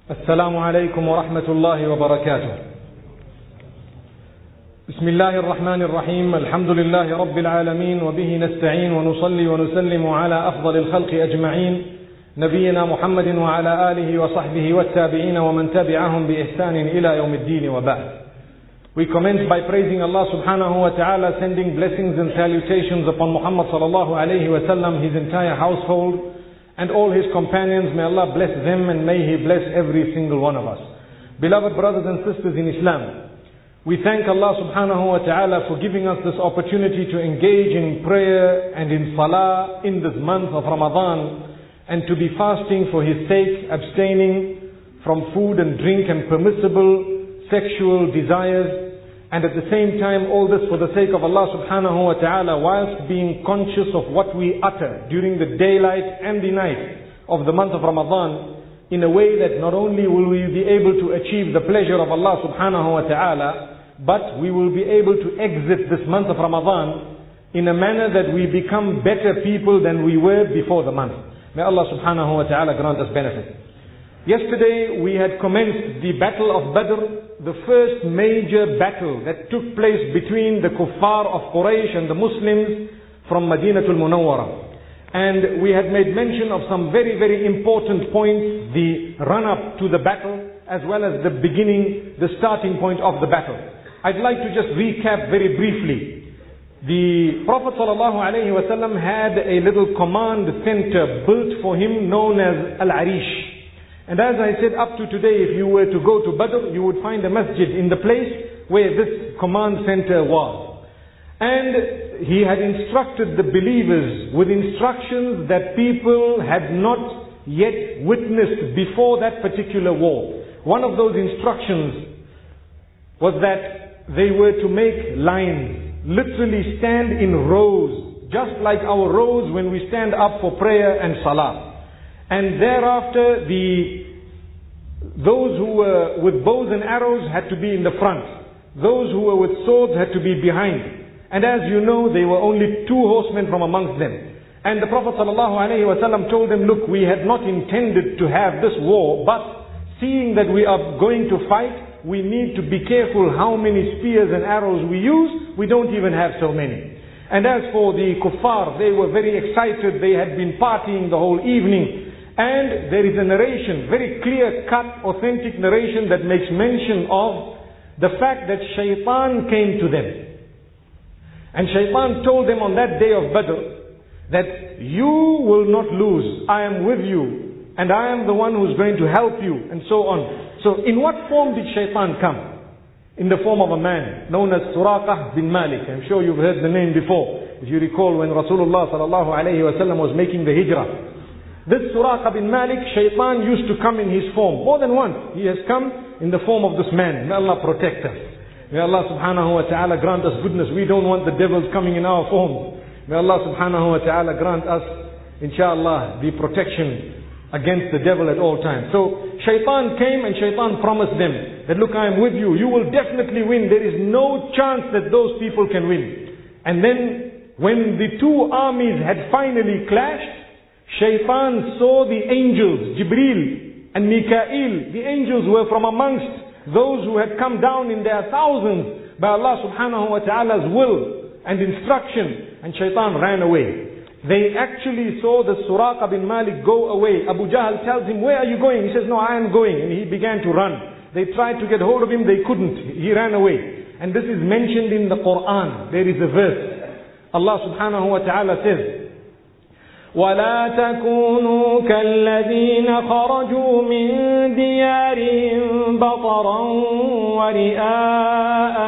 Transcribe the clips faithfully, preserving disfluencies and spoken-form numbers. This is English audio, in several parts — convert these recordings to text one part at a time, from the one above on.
السلام عليكم ورحمة الله وبركاته. بسم الله الرحمن الرحيم. الحمد لله رب العالمين، وبه نستعين ونصلي ونسلم على أفضل الخلق أجمعين، نبينا محمد وعلى آله وصحبه والتابعين ومن تبعهم بإحسان إلى يوم الدين وبعد. We commence by praising Allah subhanahu wa ta'ala, sending blessings and salutations upon Muhammad sallallahu alayhi wa sallam, his entire household, and all his companions. May Allah bless them and may He bless every single one of us. Beloved brothers and sisters in Islam, we thank Allah subhanahu wa ta'ala for giving us this opportunity to engage in prayer and in salah in this month of Ramadan, and to be fasting for His sake, abstaining from food and drink and permissible sexual desires, and at the same time all this for the sake of Allah subhanahu wa ta'ala, whilst being conscious of what we utter during the daylight and the night of the month of Ramadan, in a way that not only will we be able to achieve the pleasure of Allah subhanahu wa ta'ala, but we will be able to exit this month of Ramadan in a manner that we become better people than we were before the month. May Allah subhanahu wa ta'ala grant us benefit. Yesterday we had commenced the battle of Badr, the first major battle that took place between the kuffar of Quraysh and the Muslims from Madinatul Munawwara. And we had made mention of some very, very important points, the run-up to the battle, as well as the beginning, the starting point of the battle. I'd like to just recap very briefly. The Prophet ﷺ had a little command center built for him known as Al-Arish. And as I said, up to today, if you were to go to Badr, you would find a masjid in the place where this command center was. And he had instructed the believers with instructions that people had not yet witnessed before that particular war. One of those instructions was that they were to make lines, literally stand in rows, just like our rows when we stand up for prayer and salah. And thereafter, the those who were with bows and arrows had to be in the front. Those who were with swords had to be behind. And as you know, there were only two horsemen from amongst them. And the Prophet ﷺ told them, look, we had not intended to have this war, but seeing that we are going to fight, we need to be careful how many spears and arrows we use. We don't even have so many. And as for the kuffar, they were very excited. They had been partying the whole evening. And there is a narration, very clear-cut, authentic narration that makes mention of the fact that Shaitan came to them. And Shaitan told them on that day of Badr that you will not lose. I am with you. And I am the one who is going to help you. And so on. So in what form did Shaitan come? In the form of a man known as Suraqah bin Malik. I'm sure you've heard the name before. If you recall when Rasulullah sallallahu alayhi wa sallam was making the hijrah. This Suraqah bin Malik, Shaitan used to come in his form. More than once. He has come in the form of this man. May Allah protect us. May Allah subhanahu wa ta'ala grant us goodness. We don't want the devils coming in our form. May Allah subhanahu wa ta'ala grant us, inshallah, the protection against the devil at all times. So, Shaitan came and Shaitan promised them that, look, I am with you. You will definitely win. There is no chance that those people can win. And then, when the two armies had finally clashed, Shaitan saw the angels, Jibreel and Mikael. The angels were from amongst those who had come down in their thousands by Allah subhanahu wa ta'ala's will and instruction. And Shaitan ran away. They actually saw the Suraqah bin Malik go away. Abu Jahl tells him, where are you going? He says, no, I am going. And he began to run. They tried to get hold of him. They couldn't. He ran away. And this is mentioned in the Quran. There is a verse. Allah subhanahu wa ta'ala says, وَلَا تَكُونُوا كَالَّذِينَ خَرَجُوا مِنْ دِيَارِهِمْ بَطَرًا وَرِئَاءَ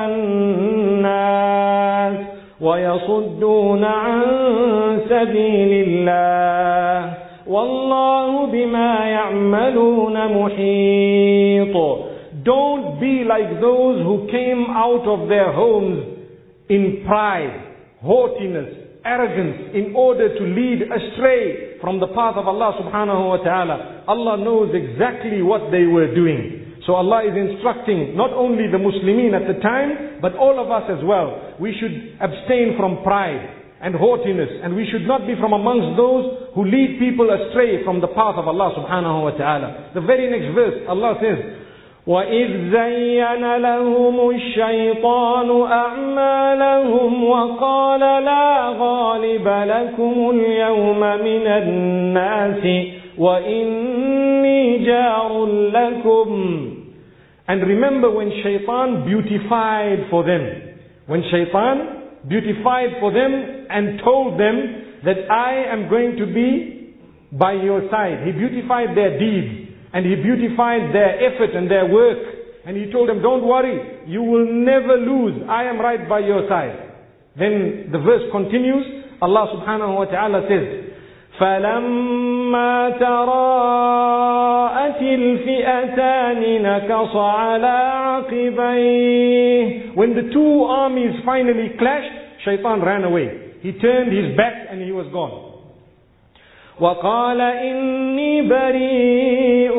النَّاسِ وَيَصُدُّونَ عَنْ سَبِيلِ اللَّهِ وَاللَّهُ بِمَا يَعْمَلُونَ مُحِيطٌ. Don't be like those who came out of their homes in pride, haughtiness, arrogance, in order to lead astray from the path of Allah subhanahu wa ta'ala. Allah knows exactly what they were doing. So Allah is instructing not only the Muslimin at the time, but all of us as well. We should abstain from pride. and haughtiness. And we should not be from amongst those who lead people astray from the path of Allah subhanahu wa ta'ala. The very next verse, Allah says, وَإِذْ زَيَّنَ لَهُمُ الشَّيْطَانُ أَعْمَالَهُمْ وَقَالَ لَا غَالِبَ لَكُمُ الْيَوْمَ مِنَ النَّاسِ وَإِنِّي جَارٌ لَكُمْ. And remember when Shaitan beautified for them. When Shaitan beautified for them and told them that I am going to be by your side. He beautified their deeds. And he beautified their effort and their work. And he told them, don't worry, you will never lose. I am right by your side. Then the verse continues. Allah subhanahu wa ta'ala says, فَلَمَّا تَرَاءَتِ الْفِئَتَانِ نَكَصَ عَلَىٰ عَقِبَيْهِ. When the two armies finally clashed, Shaitan ran away. He turned his back and he was gone. وَقَالَ إِنِّي بَرِيءٌ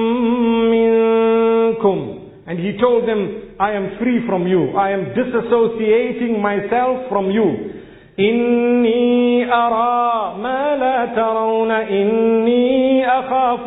مِّنكُمْ. And he told them, I am free from you. I am disassociating myself from you. إِنِّي أَرَى مَا لَا تَرَوْنَ إِنِّي أَخَافُ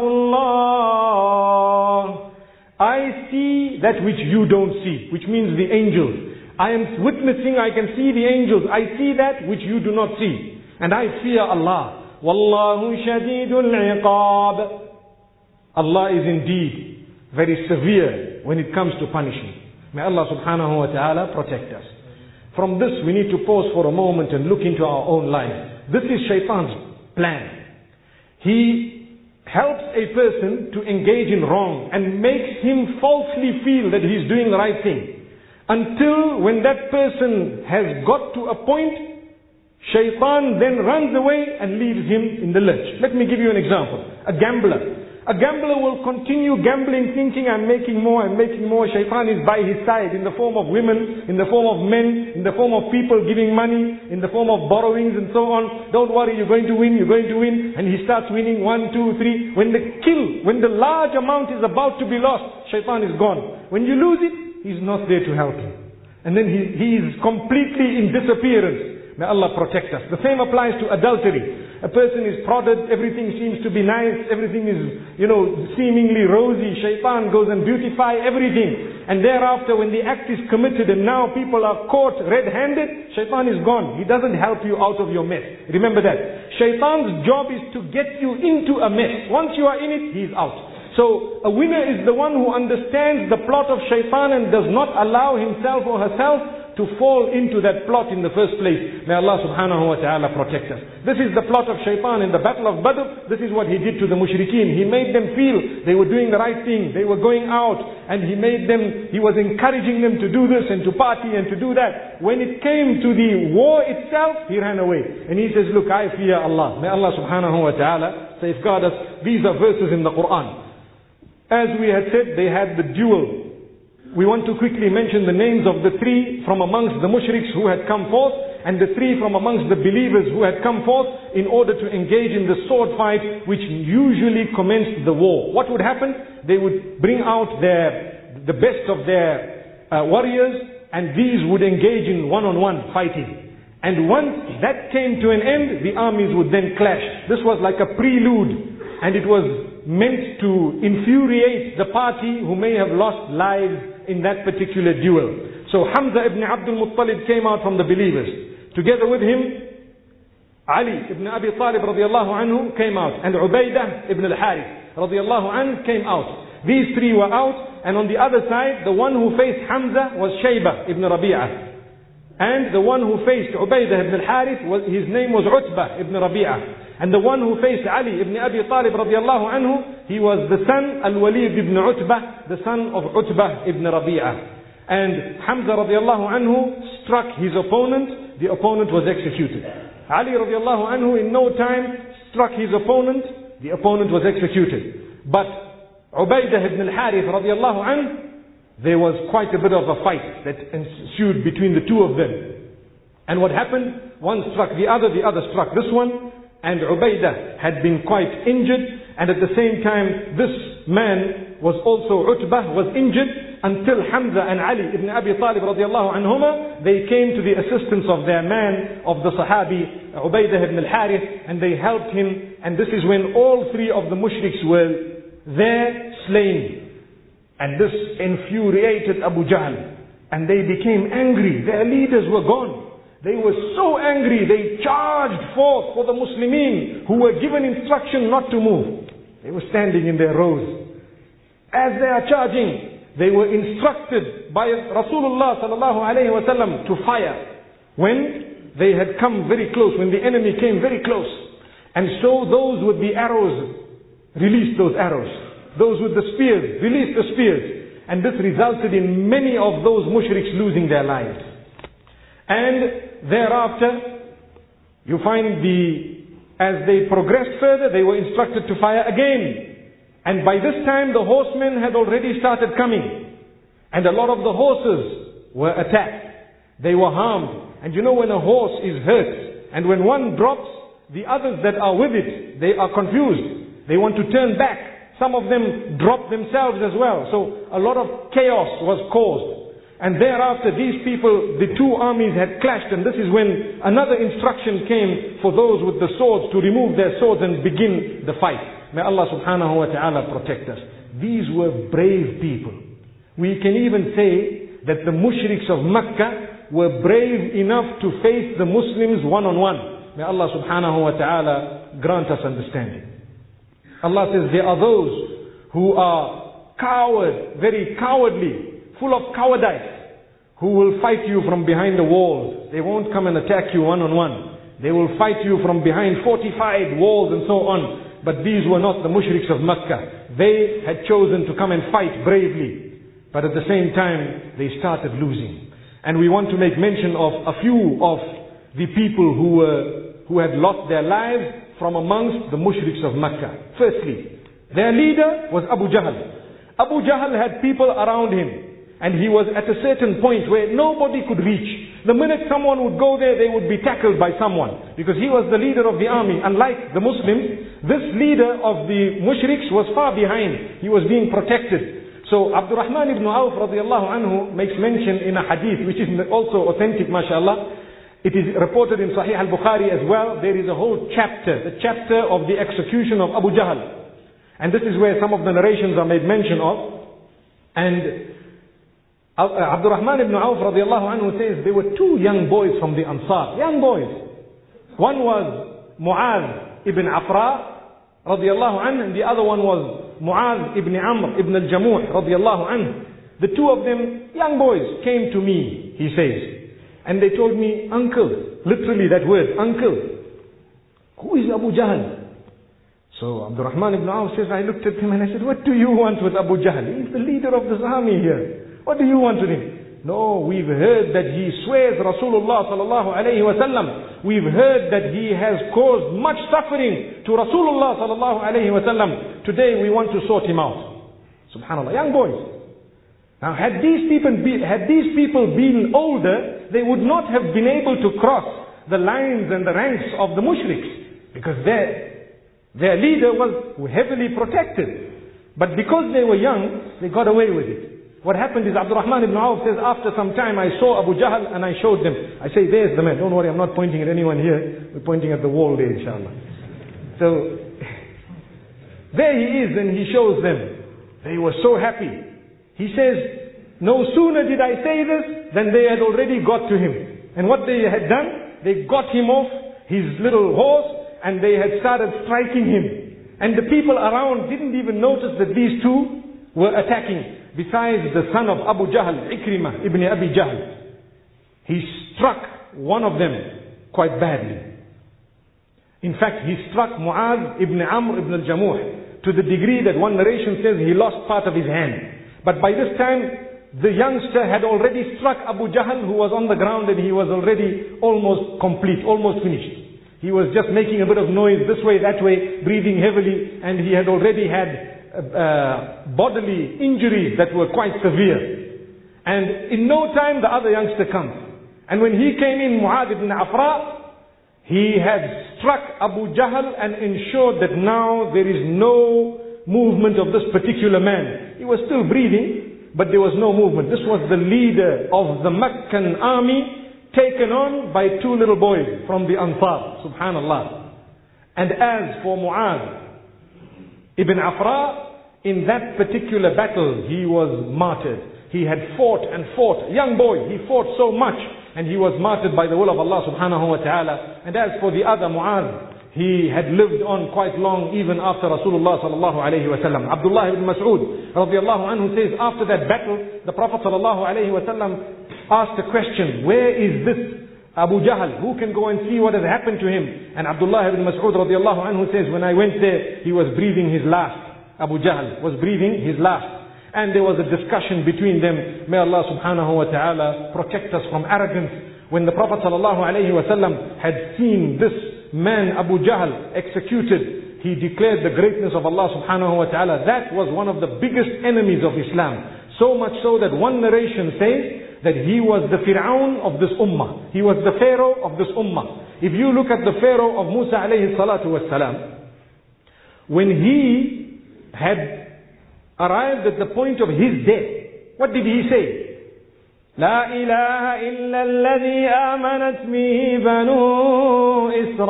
اللَّهِ. I see that which you don't see, which means the angels. I am witnessing, I can see the angels. I see that which you do not see. And I fear Allah. Wallahu shadidul iqab. Allah is indeed very severe when it comes to punishment. May Allah subhanahu wa ta'ala protect us. From this we need to pause for a moment and look into our own lives. This is Shaitan's plan. He helps a person to engage in wrong and makes him falsely feel that he's doing the right thing. Until when that person has got to a point, Shaitan then runs away and leaves him in the lurch. Let me give you an example. A gambler. A gambler will continue gambling thinking I'm making more, I'm making more. Shaitan is by his side in the form of women, in the form of men, in the form of people giving money, in the form of borrowings and so on. Don't worry, you're going to win, you're going to win. And he starts winning one, two, three. When the kill, when the large amount is about to be lost, Shaitan is gone. When you lose it, he's not there to help you. And then he, he is completely in disappearance. May Allah protect us. The same applies to adultery. A person is prodded, everything seems to be nice, everything is, you know, seemingly rosy. Shaitan goes and beautify everything. And thereafter when the act is committed and now people are caught red-handed, Shaitan is gone. He doesn't help you out of your mess. Remember that. Shaitan's job is to get you into a mess. Once you are in it, he's out. So a winner is the one who understands the plot of Shaitan and does not allow himself or herself to fall into that plot in the first place. May Allah subhanahu wa ta'ala protect us. This is the plot of Shaitan in the battle of Badr. This is what he did to the mushrikeen. He made them feel they were doing the right thing. They were going out and he made them, he was encouraging them to do this and to party and to do that. When it came to the war itself, he ran away. And he says, look, I fear Allah. May Allah subhanahu wa ta'ala safeguard us. These are verses in the Quran. As we had said, they had the duel. We want to quickly mention the names of the three from amongst the mushriks who had come forth and the three from amongst the believers who had come forth in order to engage in the sword fight which usually commenced the war. What would happen? They would bring out their, the best of their uh, warriors and these would engage in one-on-one fighting. And once that came to an end, the armies would then clash. This was like a prelude and it was meant to infuriate the party who may have lost lives in that particular duel. So Hamza ibn Abdul Muttalib came out from the believers. Together with him, Ali ibn Abi Talib radiallahu anhu came out. And Ubaidah ibn al-Harith radiallahu anhu came out. These three were out. And on the other side, the one who faced Hamza was Shaybah ibn Rabi'ah. And the one who faced Ubaidah ibn al-Harith, was, his name was Utbah ibn Rabi'ah. And the one who faced Ali ibn Abi Talib radiallahu anhu, he was the son Al-Walid ibn Utbah, the son of Utbah ibn Rabi'ah. And Hamza radiallahu anhu struck his opponent, the opponent was executed. Ali radiallahu anhu in no time struck his opponent, the opponent was executed. But Ubaidah ibn al-Harith radiallahu anhu, there was quite a bit of a fight that ensued between the two of them. And what happened? One struck the other, the other struck this one. And Ubaidah had been quite injured And at the same time, this man was also, Utbah, was injured until Hamza and Ali ibn Abi Talib radiallahu anhuma, they came to the assistance of their man, of the Sahabi, Ubaidah ibn al-Harith, and they helped him. And this is when all three of the mushriks were there slain. And this infuriated Abu Jahl. And they became angry. Their leaders were gone. They were so angry, they charged forth for the Muslimin who were given instruction not to move. They were standing in their rows. As they are charging, they were instructed by Rasulullah sallallahu alayhi wa sallam to fire. When they had come very close, when the enemy came very close. And so those with the arrows released those arrows. Those with the spears released the spears. And this resulted in many of those mushriks losing their lives. And thereafter, you find the, as they progressed further, they were instructed to fire again. And by this time, the horsemen had already started coming. And a lot of the horses were attacked. They were harmed. And you know, when a horse is hurt, and when one drops, the others that are with it, they are confused. They want to turn back. Some of them drop themselves as well. So a lot of chaos was caused. And thereafter, these people, the two armies had clashed, and this is when another instruction came for those with the swords to remove their swords and begin the fight. May Allah subhanahu wa ta'ala protect us. These were brave people. We can even say that the mushriks of Mecca were brave enough to face the Muslims one-on-one. May Allah subhanahu wa ta'ala grant us understanding. Allah says, there are those who are coward, very cowardly, full of cowardice, who will fight you from behind the walls. They won't come and attack you one-on-one. They will fight you from behind fortified walls and so on. But these were not the mushriks of Mecca. They had chosen to come and fight bravely. But at the same time, they started losing. And we want to make mention of a few of the people who were, who had lost their lives from amongst the mushriks of Mecca. Firstly, their leader was Abu Jahl. Abu Jahl had people around him. And he was at a certain point where nobody could reach. The minute someone would go there, they would be tackled by someone. Because he was the leader of the army. Unlike the Muslims, this leader of the mushriks was far behind. He was being protected. So Abdurrahman ibn Auf radiallahu anhu makes mention in a hadith, which is also authentic, mashallah. It is reported in Sahih al-Bukhari as well. There is a whole chapter, the chapter of the execution of Abu Jahl. And this is where some of the narrations are made mention of. And Abdurrahman ibn Auf radiallahu anhu says there were two young boys from the Ansar. Young boys. One was Mu'adh ibn Afra radiallahu anhu, and the other one was Mu'adh ibn Amr ibn al-Jamuh radiallahu anhu. The two of them, young boys, came to me, he says. And they told me, uncle, literally that word, uncle, who is Abu Jahl? So Abdurrahman ibn Auf says, I looked at him and I said, what do you want with Abu Jahl? He's the leader of this army here. What do you want with him? No, we've heard that he swears Rasulullah sallallahu alayhi wa sallam. We've heard that he has caused much suffering to Rasulullah sallallahu alayhi wa sallam. Today we want to sort him out. Subhanallah, young boys. Now had these people been, had these people been older, they would not have been able to cross the lines and the ranks of the mushriks. Because their, their leader was heavily protected. But because they were young, they got away with it. What happened is Abdurrahman ibn Auf says, after some time I saw Abu Jahl and I showed them. I say, there's the man. Don't worry, I'm not pointing at anyone here. We're pointing at the wall there, inshallah. So, there he is and he shows them. They were so happy. He says, no sooner did I say this than they had already got to him. And what they had done, they got him off his little horse and they had started striking him. And the people around didn't even notice that these two were attacking. Besides the son of Abu Jahl, Ikrimah ibn Abi Jahl, he struck one of them quite badly. In fact, he struck Mu'adh ibn Amr ibn al-Jamuh to the degree that one narration says he lost part of his hand. But by this time, the youngster had already struck Abu Jahl, who was on the ground, and he was already almost complete, almost finished. He was just making a bit of noise this way, that way, breathing heavily, and he had already had Uh, bodily injuries that were quite severe. And in no time the other youngster comes. And when he came in, Mu'adh ibn Afra, he had struck Abu Jahl and ensured that now there is no movement of this particular man. He was still breathing, but there was no movement. This was the leader of the Meccan army, taken on by two little boys from the Ansar. Subhanallah. And as for Mu'adh ibn Afra, in that particular battle, he was martyred. He had fought and fought. Young boy, he fought so much, and he was martyred by the will of Allah subhanahu wa ta'ala. And as for the other Mu'adh, he had lived on quite long even after Rasulullah sallallahu alayhi wa sallam. Abdullah ibn Mas'ud radiallahu anhu says, after that battle, the Prophet sallallahu alayhi wa sallam asked a question, where is this Abu Jahl? Who can go and see what has happened to him? And Abdullah ibn Mas'ud radiallahu anhu says, when I went there, he was breathing his last. Abu Jahl was breathing his last. And there was a discussion between them. May Allah subhanahu wa ta'ala protect us from arrogance. When the Prophet sallallahu alayhi wa sallam had seen this man Abu Jahl executed, he declared the greatness of Allah subhanahu wa ta'ala. That was one of the biggest enemies of Islam. So much so that one narration says that he was the Fir'aun of this ummah. He was the Pharaoh of this ummah. If you look at the Pharaoh of Musa alayhi salatu was salam, when he had arrived at the point of his death, what did he say? لا إله إلا الذي آمنت به بنو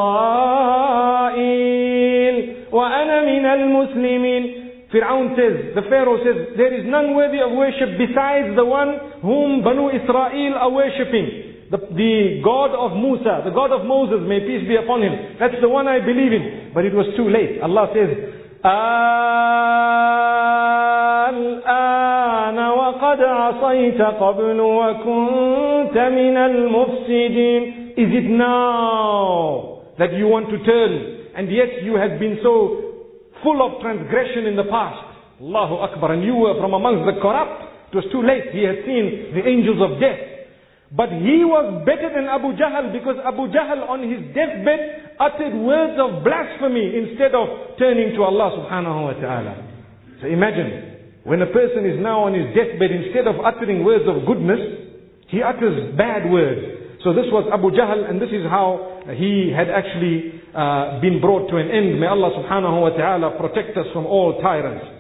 إسرائيل وأنا من المسلمين. Fir'aun says, the Pharaoh says, there is none worthy of worship besides the one whom Banu Israel are worshipping. The, the God of Musa, the God of Moses, may peace be upon him. That's the one I believe in. But it was too late. Allah says, الآن وقد عصيت قبل وكنت من المفسدين. Is it now that you want to turn, and yet you had been so full of transgression in the past? Allahu Akbar. And you were from amongst the corrupt. It was too late. He had seen the angels of death. But he was better than Abu Jahl, because Abu Jahl on his deathbed uttered words of blasphemy instead of turning to Allah subhanahu wa ta'ala. So imagine, when a person is now on his deathbed, instead of uttering words of goodness, he utters bad words. So this was Abu Jahl, and this is how he had actually uh, been brought to an end. May Allah subhanahu wa ta'ala protect us from all tyrants.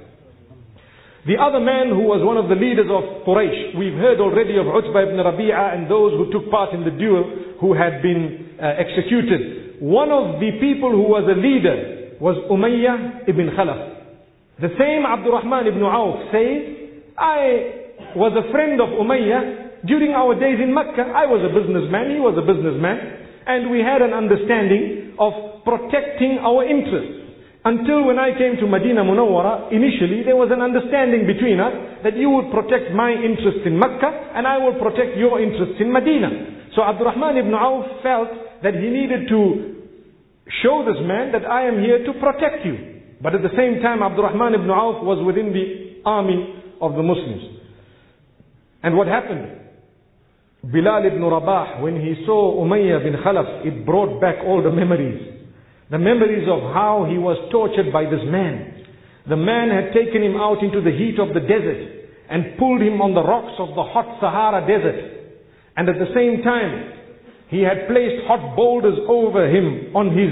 The other man who was one of the leaders of Quraysh, we've heard already of Utbah ibn Rabi'ah and those who took part in the duel who had been uh, executed. One of the people who was a leader was Umayyah ibn Khalaf. The same Abdurrahman ibn Auf says, I was a friend of Umayyah during our days in Mecca. I was a businessman, he was a businessman, and we had an understanding of protecting our interests. Until when I came to Medina Munawwara, initially there was an understanding between us that you would protect my interests in Mecca and I will protect your interests in Medina. So Abdurrahman ibn Auf felt that he needed to show this man that I am here to protect you. But at the same time, Abdurrahman ibn Auf was within the army of the Muslims. And what happened? Bilal ibn Rabah, when he saw Umayyah bin Khalaf, it brought back all the memories. The memories of how he was tortured by this man. The man had taken him out into the heat of the desert and pulled him on the rocks of the hot Sahara desert. And at the same time, he had placed hot boulders over him on his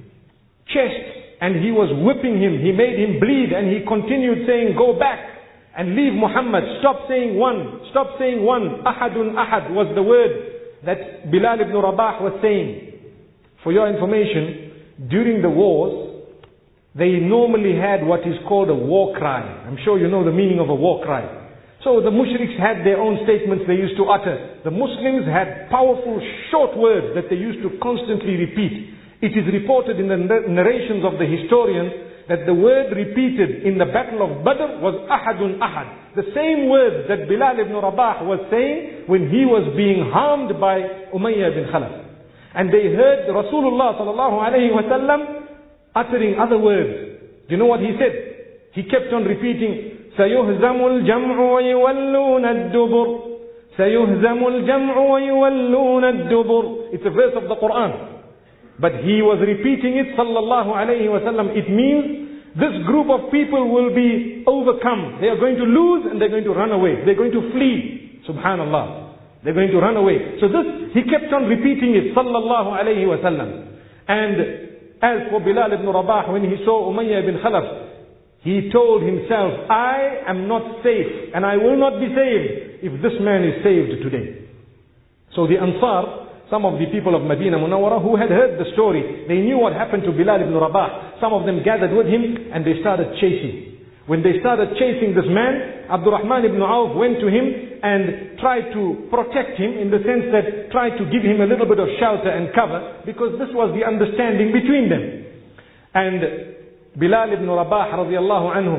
chest, and he was whipping him. He made him bleed, and he continued saying, go back and leave Muhammad. Stop saying one. Stop saying one. Ahadun ahad was the word that Bilal ibn Rabah was saying. For your information, during the wars, they normally had what is called a war cry. I'm sure you know the meaning of a war cry. So the mushriks had their own statements they used to utter. The Muslims had powerful short words that they used to constantly repeat. It is reported in the narrations of the historians that the word repeated in the battle of Badr was Ahadun Ahad. The same words that Bilal ibn Rabah was saying when he was being harmed by Umayyah bin Khalaf. And they heard Rasulullah sallallahu alayhi wa sallam uttering other words. Do you know what he said? He kept on repeating, سَيُهْزَمُ الْجَمْعُ وَيُوَلُّونَ الدُّبُرِ سَيُهْزَمُ الْجَمْعُ وَيُوَلُّونَ الدُّبُرِ. It's a verse of the Quran. But he was repeating it sallallahu alayhi wa sallam. It means this group of people will be overcome. They are going to lose and they're going to run away. They're going to flee. Subhanallah. They're going to run away. So this, he kept on repeating it, sallallahu alayhi wa sallam. And as for Bilal ibn Rabah, when he saw Umayyah ibn Khalaf, he told himself, I am not safe and I will not be saved if this man is saved today. So the Ansar, some of the people of Medina Munawwara who had heard the story, they knew what happened to Bilal ibn Rabah. Some of them gathered with him and they started chasing. When they started chasing this man, Abdurrahman ibn Auf went to him and tried to protect him, in the sense that tried to give him a little bit of shelter and cover, because this was the understanding between them. And Bilal ibn Rabah radiallahu anhu,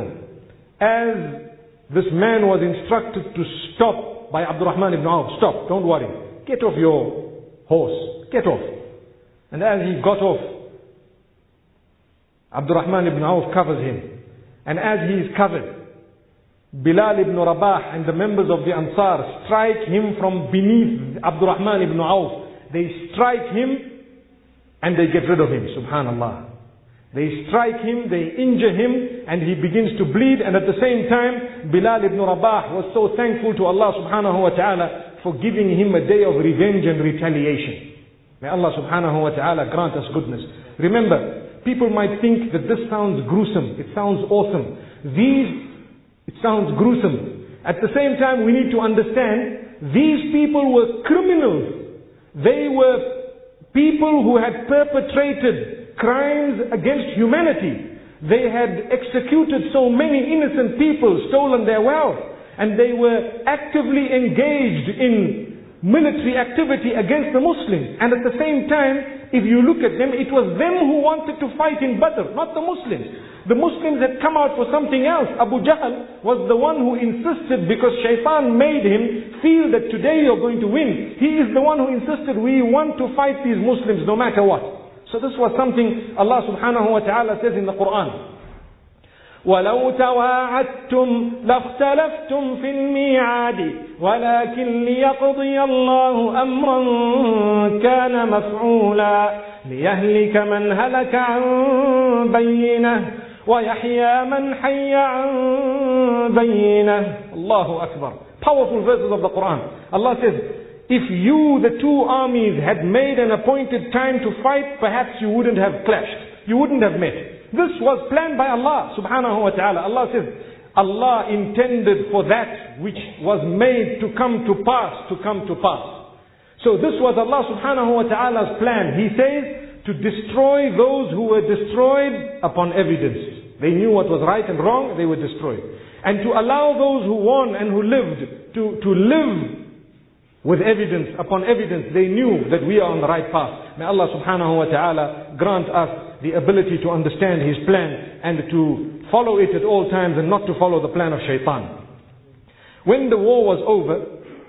as this man was instructed to stop by Abdurrahman ibn Auf, stop, don't worry, get off your horse, get off. And as he got off, Abdurrahman ibn Auf covers him. And as he is covered, Bilal ibn Rabah and the members of the Ansar strike him from beneath Abdurrahman ibn Auf. They strike him and they get rid of him, subhanallah. They strike him, they injure him, and he begins to bleed. And at the same time, Bilal ibn Rabah was so thankful to Allah subhanahu wa ta'ala for giving him a day of revenge and retaliation. May Allah subhanahu wa ta'ala grant us goodness. Remember, people might think that this sounds gruesome, it sounds awesome. These, it sounds gruesome. At the same time, we need to understand, these people were criminals. They were people who had perpetrated crimes against humanity. They had executed so many innocent people, stolen their wealth, and they were actively engaged in military activity against the Muslims. And at the same time, if you look at them, it was them who wanted to fight in Badr, not the Muslims. The Muslims had come out for something else. Abu Jahl was the one who insisted, because Shaitan made him feel that today you're going to win. He is the one who insisted, we want to fight these Muslims no matter what. So this was something Allah subhanahu wa ta'ala says in the Quran. وَلَوْ تَوَاعَدْتُمْ لَاخْتَلَفْتُمْ فِي الْمِيعَادِ وَلَكِنْ لِيَقْضِيَ اللَّهُ أَمْرًا كَانَ مَفْعُولًا لِيَهْلِكَ مَنْ هَلَكَ عَنْ بَيِّنَةٍ وَيَحْيَى مَنْ حَيَّ عَنْ بَيِّنَةٍ Allahu Akbar. Powerful verses of the Quran. Allah says, if you, the two armies, had made an appointed time to fight, perhaps you wouldn't have clashed. You wouldn't have met. This was planned by Allah subhanahu wa ta'ala. Allah says, Allah intended for that which was made to come to pass, to come to pass. So this was Allah subhanahu wa ta'ala's plan. He says, to destroy those who were destroyed upon evidence. They knew what was right and wrong, they were destroyed. And to allow those who won and who lived to, to live with evidence, upon evidence. They knew that we are on the right path. May Allah subhanahu wa ta'ala grant us the ability to understand His plan and to follow it at all times and not to follow the plan of shaitan. When the war was over,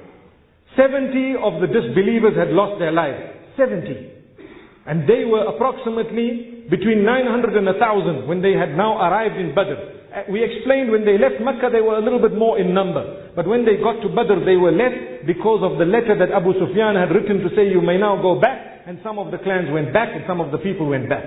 seventy of the disbelievers had lost their lives. seventy. And they were approximately between nine hundred and one thousand when they had now arrived in Badr. We explained when they left Mecca they were a little bit more in number. But when they got to Badr they were less, because of the letter that Abu Sufyan had written to say you may now go back. And some of the clans went back and some of the people went back.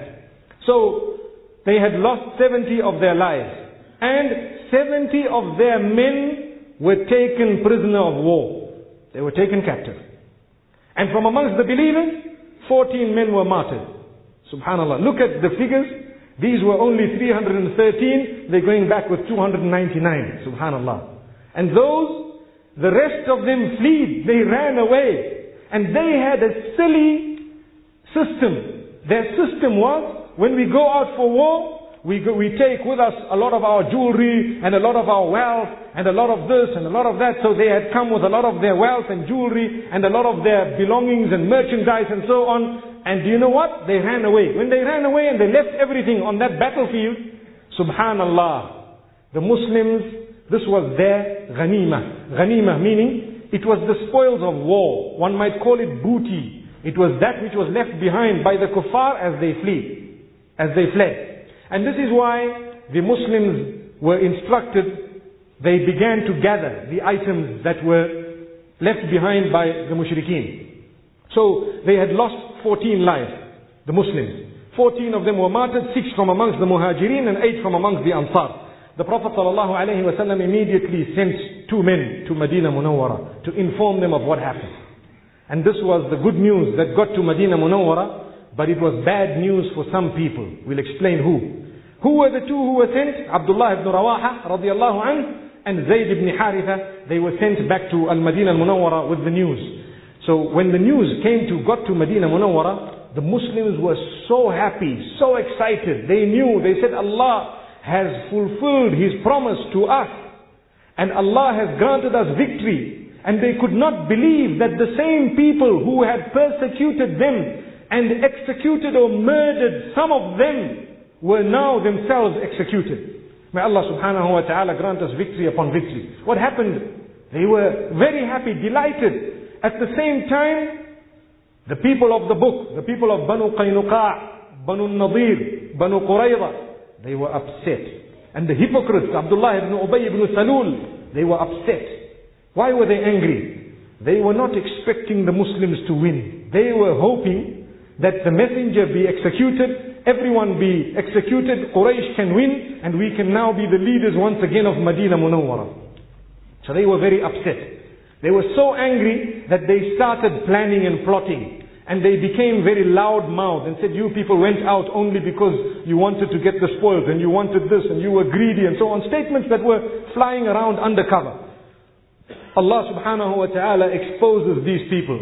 So they had lost seventy of their lives. And seventy of their men were taken prisoner of war. They were taken captive. And from amongst the believers, fourteen men were martyred. Subhanallah. Look at the figures. These were only three hundred thirteen. They're going back with two hundred ninety-nine. Subhanallah. And those, the rest of them fled. They ran away. And they had a silly system. Their system was, when we go out for war, we go, we take with us a lot of our jewelry and a lot of our wealth and a lot of this and a lot of that. So they had come with a lot of their wealth and jewelry and a lot of their belongings and merchandise and so on. And do you know what? They ran away. When they ran away and they left everything on that battlefield, subhanallah, the Muslims, this was their ghanima. Ghanima meaning it was the spoils of war. One might call it booty. It was that which was left behind by the kuffar as they flee, as they fled. And this is why the Muslims were instructed, they began to gather the items that were left behind by the mushrikeen. So they had lost fourteen lives, the Muslims. fourteen of them were martyred, six from amongst the Muhajirin and eight from amongst the Ansar. The Prophet ﷺ immediately sent two men to Medina Munawwara to inform them of what happened. And this was the good news that got to Medina Munawwara. but it was bad news for some people. We'll explain who. Who were the two who were sent? Abdullah ibn Rawaha radiallahu anhu and Zayd ibn Haritha. They were sent back to Al-Madinah al-Munawwara with the news. So when the news came to, got to Madinah Munawwara, the Muslims were so happy, so excited. They knew, they said, Allah has fulfilled His promise to us. And Allah has granted us victory. And they could not believe that the same people who had persecuted them and executed or murdered some of them were now themselves executed. May Allah subhanahu wa ta'ala grant us victory upon victory. What happened? They were very happy, delighted. At the same time, the people of the book, the people of Banu Qaynuqa', Banu Nadir, Banu Qurayza, they were upset. And the hypocrites, Abdullah ibn Ubay ibn Salul, they were upset. Why were they angry? They were not expecting the Muslims to win. They were hoping that the messenger be executed, everyone be executed, Quraysh can win, and we can now be the leaders once again of Madinah Munawwara. So they were very upset. They were so angry that they started planning and plotting. And they became very loud-mouthed and said, you people went out only because you wanted to get the spoils and you wanted this and you were greedy and so on. Statements that were flying around undercover. Allah subhanahu wa ta'ala exposes these people.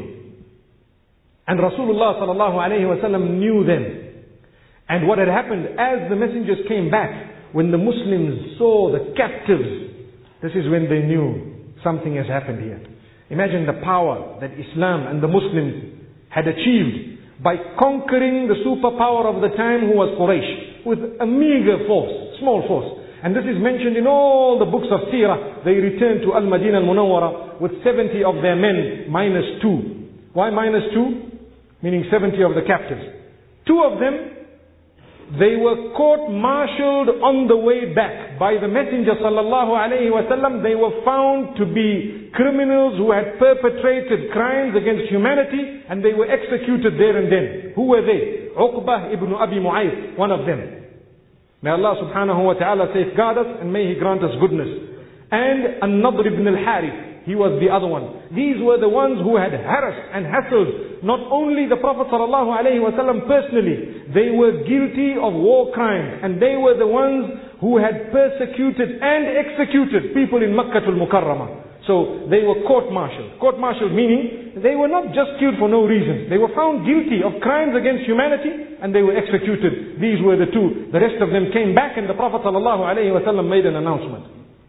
And Rasulullah sallallahu alayhi wa sallam knew them. And what had happened, as the messengers came back, when the Muslims saw the captives, this is when they knew something has happened here. Imagine the power that Islam and the Muslims had achieved by conquering the superpower of the time, who was Quraysh, with a meager force, small force. And this is mentioned in all the books of Seerah. They returned to Al-Madinah al-Munawwara with seventy of their men minus two. Why minus two? Meaning seventy of the captives. Two of them, they were court-martialed on the way back by the Messenger sallallahu alayhi wa sallam. They were found to be criminals who had perpetrated crimes against humanity, and they were executed there and then. Who were they? Uqbah ibn Abi Mu'ayth, one of them. May Allah subhanahu wa ta'ala safeguard us, and may He grant us goodness. And An-Nadr ibn al-Harith, he was the other one. These were the ones who had harassed and hassled not only the Prophet sallallahu alaihi wasallam personally, they were guilty of war crimes, and they were the ones who had persecuted and executed people in Makkah al-Mukarramah. So they were court-martialed. Court-martialed meaning they were not just killed for no reason. They were found guilty of crimes against humanity and they were executed. These were the two. The rest of them came back, and the Prophet sallallahu alaihi wasallam made an announcement.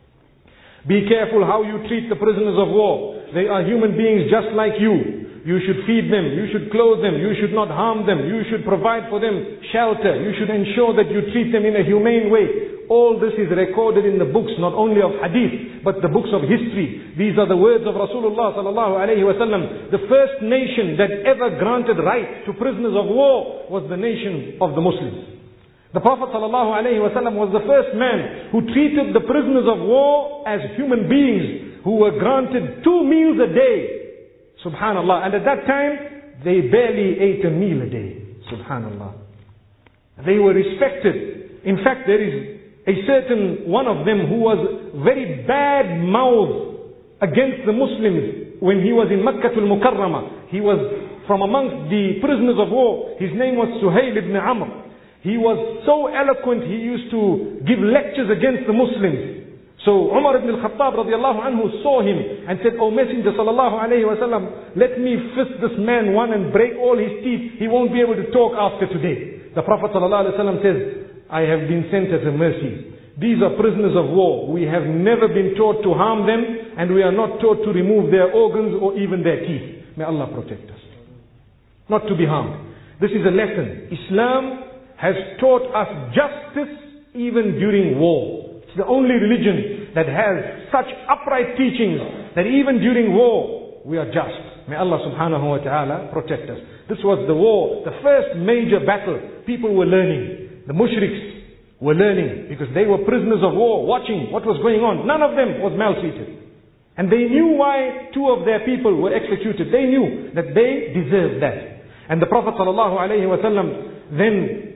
Be careful how you treat the prisoners of war. They are human beings just like you. You should feed them, you should clothe them, you should not harm them, you should provide for them shelter, you should ensure that you treat them in a humane way. All this is recorded in the books, not only of hadith, but the books of history. These are the words of Rasulullah sallallahu alaihi wasallam. The first nation that ever granted rights to prisoners of war was the nation of the Muslims. The Prophet sallallahu alaihi wasallam was the first man who treated the prisoners of war as human beings who were granted two meals a day. Subhanallah. And at that time, they barely ate a meal a day. Subhanallah. They were respected. In fact, there is a certain one of them who was very bad mouthed against the Muslims when he was in Makkah al-Mukarramah. He was from amongst the prisoners of war. His name was Suhail ibn Amr. He was so eloquent, he used to give lectures against the Muslims. So Umar ibn al-Khattab radiallahu anhu saw him and said, O Messenger sallallahu alayhi wa sallam, let me fist this man one and break all his teeth. He won't be able to talk after today. The Prophet sallallahu alayhi wa sallam says, I have been sent as a mercy. These are prisoners of war. We have never been taught to harm them, and we are not taught to remove their organs or even their teeth. May Allah protect us. Not to be harmed. This is a lesson. Islam has taught us justice even during war. It's the only religion that has such upright teachings that even during war we are just. May Allah subhanahu wa ta'ala protect us. This was the war, the first major battle. People were learning. The mushriks were learning because they were prisoners of war, watching what was going on. None of them was maltreated. And they knew why two of their people were executed. They knew that they deserved that. And the Prophet sallallahu alayhi wa sallam then,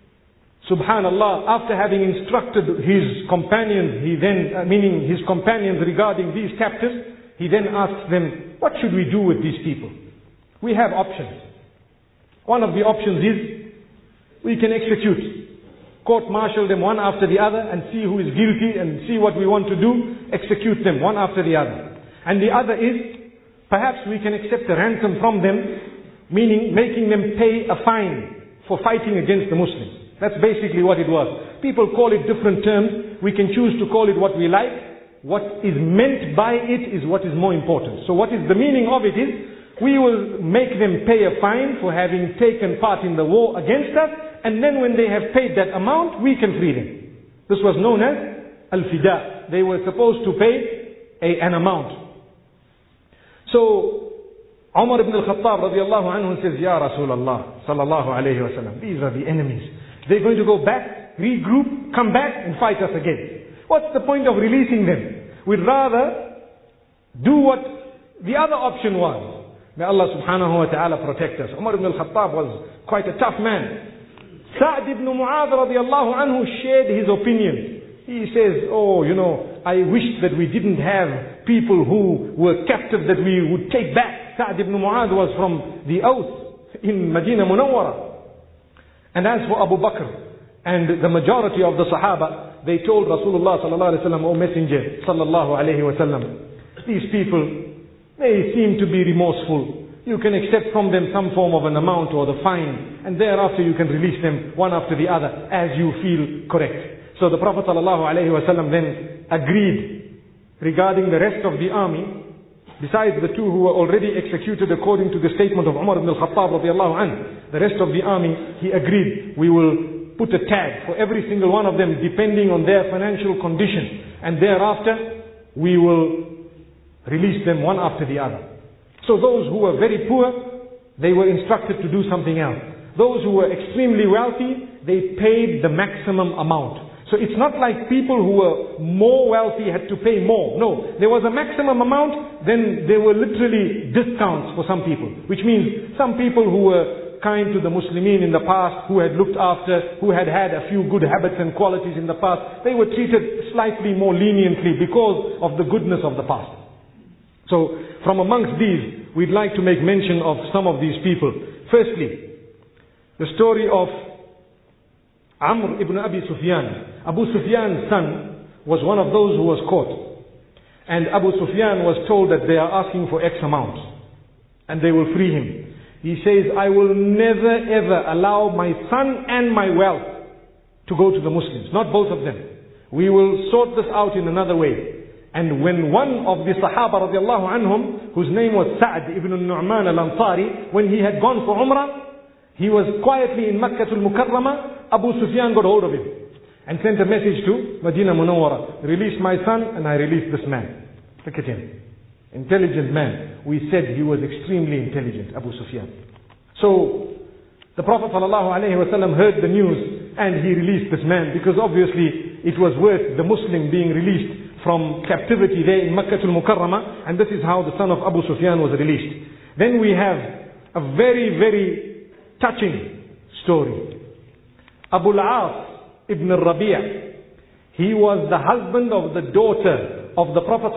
subhanallah, after having instructed his companions, he then, uh, meaning his companions regarding these captives, he then asked them, what should we do with these people? We have options. One of the options is we can execute. Court-martial them one after the other and see who is guilty and see what we want to do. Execute them one after the other. And the other is, perhaps we can accept a ransom from them, meaning making them pay a fine for fighting against the Muslims. That's basically what it was. People call it different terms. We can choose to call it what we like. What is meant by it is what is more important. So what is the meaning of it is, we will make them pay a fine for having taken part in the war against us, and then when they have paid that amount, we can free them. This was known as al-fida. They were supposed to pay a, an amount. So Umar ibn al-Khattab radiallahu anhu says, Ya Rasulullah sallallahu alayhi wa sallam, these are the enemies. They're going to go back, regroup, come back and fight us again. What's the point of releasing them? We'd rather do what the other option was. May Allah subhanahu wa ta'ala protect us. Umar ibn al-Khattab was quite a tough man. Sa'd ibn Mu'adh radiallahu anhu shared his opinion. He says, oh, you know, I wish that we didn't have people who were captive that we would take back. Sa'd ibn Mu'adh was from the Aus in Medina Munawwara. And as for Abu Bakr and the majority of the Sahaba, they told Rasulullah sallallahu alayhi wa sallam, O Messenger sallallahu alayhi wa sallam, these people, they seem to be remorseful. You can accept from them some form of an amount or the fine, and thereafter you can release them one after the other as you feel correct. So the Prophet sallallahu alayhi wa sallam then agreed regarding the rest of the army. Besides the two who were already executed according to the statement of Umar ibn al-Khattab radiallahu anhu, the rest of the army, he agreed, we will put a tag for every single one of them depending on their financial condition. And thereafter, we will release them one after the other. So those who were very poor, they were instructed to do something else. Those who were extremely wealthy, they paid the maximum amount. So it's not like people who were more wealthy had to pay more. No, there was a maximum amount, then there were literally discounts for some people. Which means some people who were kind to the Muslimin in the past, who had looked after, who had had a few good habits and qualities in the past, they were treated slightly more leniently because of the goodness of the past. So from amongst these, we'd like to make mention of some of these people. Firstly, the story of Amr ibn Abi Sufyan. Abu Sufyan's son was one of those who was caught. And Abu Sufyan was told that they are asking for X amount. And they will free him. He says, I will never ever allow my son and my wealth to go to the Muslims. Not both of them. We will sort this out in another way. And when one of the Sahaba radiallahu anhum, whose name was Sa'd ibn al-Nu'man al-Ansari, when he had gone for Umrah, he was quietly in Makkah al-Mukarramah. Abu Sufyan got hold of him and sent a message to Medina Munawwara. Release my son and I release this man. Look at him. Intelligent man. We said he was extremely intelligent, Abu Sufyan. So the Prophet ﷺ heard the news and he released this man, because obviously it was worth the Muslim being released from captivity there in Makkah al-Mukarramah, and this is how the son of Abu Sufyan was released. Then we have a very, very touching story. Abu al-As ibn al-Rabi', he was the husband of the daughter of the Prophet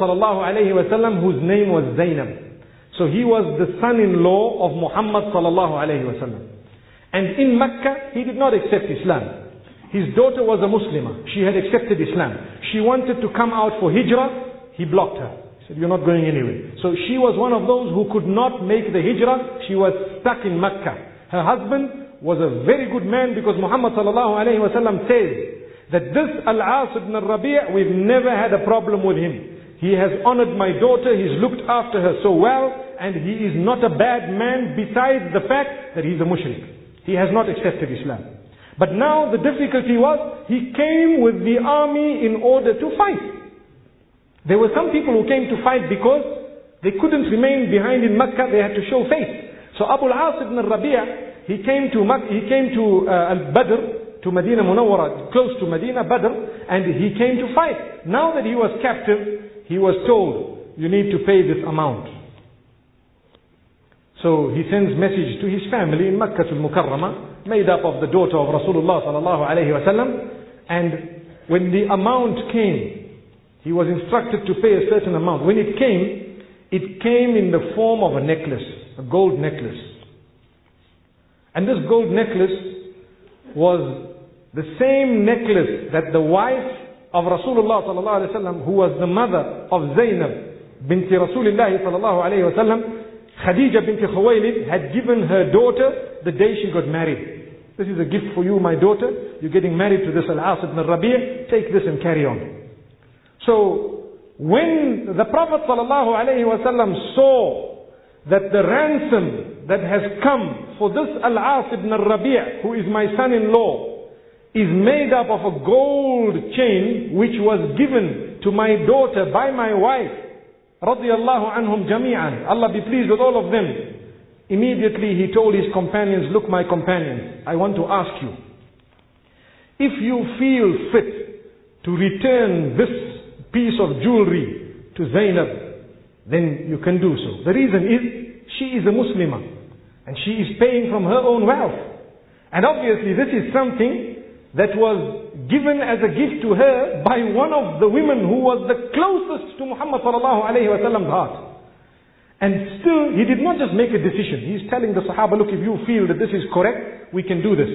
ﷺ, whose name was Zainab. So he was the son-in-law of Muhammad ﷺ. And in Mecca, he did not accept Islam. His daughter was a Muslimah. She had accepted Islam. She wanted to come out for hijrah. He blocked her. He said, you're not going anywhere. So she was one of those who could not make the hijrah. She was stuck in Mecca. Her husband was a very good man, because Muhammad sallallahu alayhi wa sallam says that this Al-As ibn al-Rabi', we've never had a problem with him. He has honored my daughter, he's looked after her so well, and he is not a bad man besides the fact that he's a mushrik. He has not accepted Islam. But now the difficulty was, he came with the army in order to fight. There were some people who came to fight because they couldn't remain behind in Mecca, they had to show face. So Abu al-As ibn al-Rabi', He came to Makkah, he came to uh, Al-Badr, to Medina Munawwara, close to Medina, Badr, and he came to fight. Now that he was captive, he was told, you need to pay this amount. So he sends message to his family in Makkah al-Mukarramah, made up of the daughter of Rasulullah sallallahu alayhi wa sallam, and when the amount came, he was instructed to pay a certain amount. When it came, it came in the form of a necklace, a gold necklace. And this gold necklace was the same necklace that the wife of Rasulullah sallallahu alaihi wasallam, who was the mother of Zainab binti Rasulullah sallallahu alaihi wasallam, Khadija binti Khuwaylid, had given her daughter the day she got married. This is a gift for you, my daughter. You're getting married to this Al-As ibn Rabi'. Take this and carry on. So when the Prophet sallallahu alaihi wasallam saw that the ransom that has come for this Al-As ibn Rabi', who is my son-in-law, is made up of a gold chain which was given to my daughter by my wife, radiyallahu anhum jami'an, Allah be pleased with all of them. Immediately he told his companions, look my companions, I want to ask you, if you feel fit to return this piece of jewelry to Zainab, then you can do so. The reason is, she is a Muslimah and she is paying from her own wealth. And obviously this is something that was given as a gift to her by one of the women who was the closest to Muhammad sallallahu alayhi wa sallam's heart. And still, he did not just make a decision. He's telling the Sahaba, look, if you feel that this is correct, we can do this.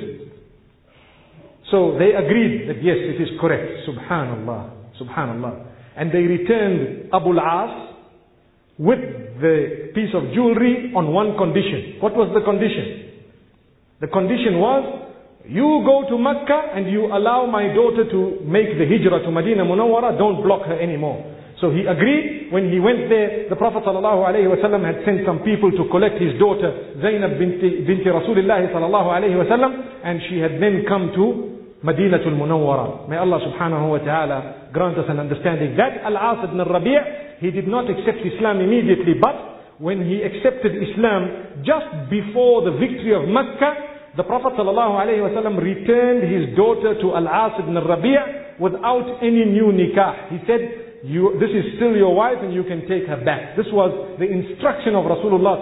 So they agreed that yes, it is correct. Subhanallah, Subhanallah. And they returned Abu al-As with the piece of jewelry on one condition. What was the condition? The condition was, you go to Mecca and you allow my daughter to make the hijrah to Medina Munawwara, don't block her anymore. So he agreed. When he went there, the Prophet sallallahu alaihi wasallam had sent some people to collect his daughter Zainab binti, binti Rasulullah sallallahu alaihi wasallam, and she had then come to Madinatul Munawwara. May Allah subhanahu wa ta'ala grant us an understanding. That Al-As ibn Rabi', he did not accept Islam immediately, but when he accepted Islam just before the victory of Mecca, the Prophet ﷺ returned his daughter to Al-As ibn Rabi' without any new nikah. He said, you, this is still your wife and you can take her back. This was the instruction of Rasulullah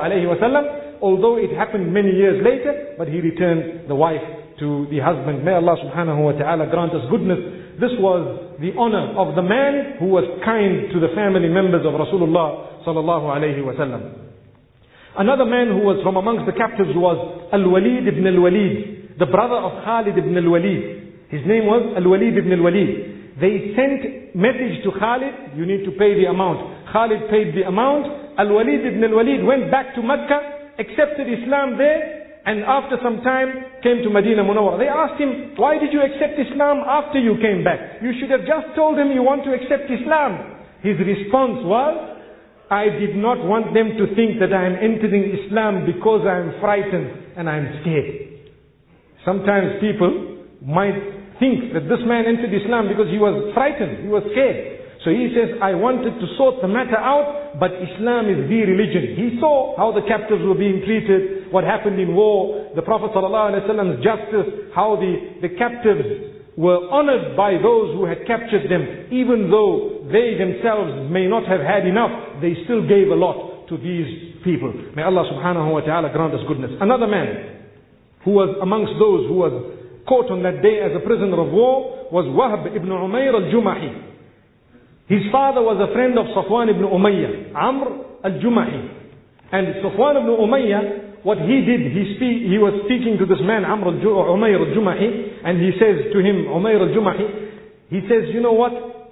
ﷺ, although it happened many years later, but he returned the wife to the husband. May Allah subhanahu wa ta'ala grant us goodness. This was the honor of the man who was kind to the family members of Rasulullah sallallahu alayhi wa sallam. Another man who was from amongst the captives was Al-Walid ibn Al-Walid, the brother of Khalid ibn Al-Walid. His name was Al-Walid ibn Al-Walid. They sent message to Khalid, you need to pay the amount. Khalid paid the amount. Al-Walid ibn Al-Walid went back to Mecca, accepted Islam there, and after some time came to Medina Munawwara. They asked him, why did you accept Islam after you came back? You should have just told them you want to accept Islam. His response was, I did not want them to think that I am entering Islam because I am frightened and I am scared. Sometimes people might think that this man entered Islam because he was frightened, he was scared. So he says, I wanted to sort the matter out, but Islam is the religion. He saw how the captives were being treated, what happened in war, the Prophet ﷺ's justice, how the, the captives were honored by those who had captured them. Even though they themselves may not have had enough, they still gave a lot to these people. May Allah subhanahu wa ta'ala grant us goodness. Another man who was amongst those who was caught on that day as a prisoner of war was Wahb ibn Umayr al-Jumahi. His father was a friend of Safwan ibn Umayyah, Amr al-Jumahi. And Safwan ibn Umayyah, what he did, he, speak, he was speaking to this man, Amr al-Umayr al-Jumahi, and he says to him, Umayr al-Jumahi, he says, you know what?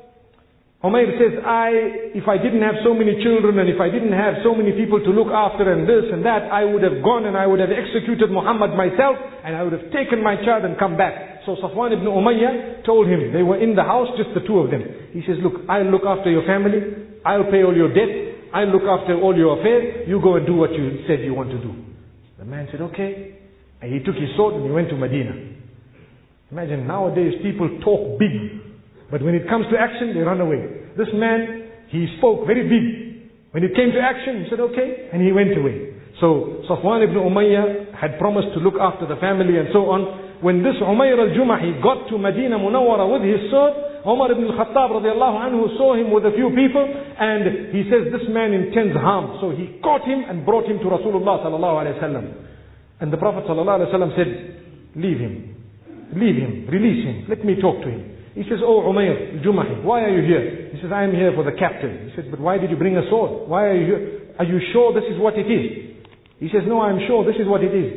Umayr says, I, if I didn't have so many children and if I didn't have so many people to look after and this and that, I would have gone and I would have executed Muhammad myself and I would have taken my child and come back. So Safwan ibn Umayyah told him, they were in the house, just the two of them. He says, look, I'll look after your family, I'll pay all your debt, I'll look after all your affairs, you go and do what you said you want to do. The man said, okay. And he took his sword and he went to Medina. Imagine nowadays people talk big, but when it comes to action, they run away. This man, he spoke very big. When it came to action, he said, okay, and he went away. So Safwan ibn Umayyah had promised to look after the family and so on. When this Umayr al-Jumahi got to Medina Munawwara with his sword, Umar ibn al-Khattab radiallahu anhu saw him with a few people and he says, this man intends harm. So he caught him and brought him to Rasulullah sallallahu alayhi wa sallam. And the Prophet sallallahu alayhi wa sallam said, leave him. Leave him. Release him. Let me talk to him. He says, oh Umayr al-Jumahi, why are you here? He says, I am here for the captive. He said, but why did you bring a sword? Why are you here? Are you sure this is what it is? He says, no, I am sure this is what it is.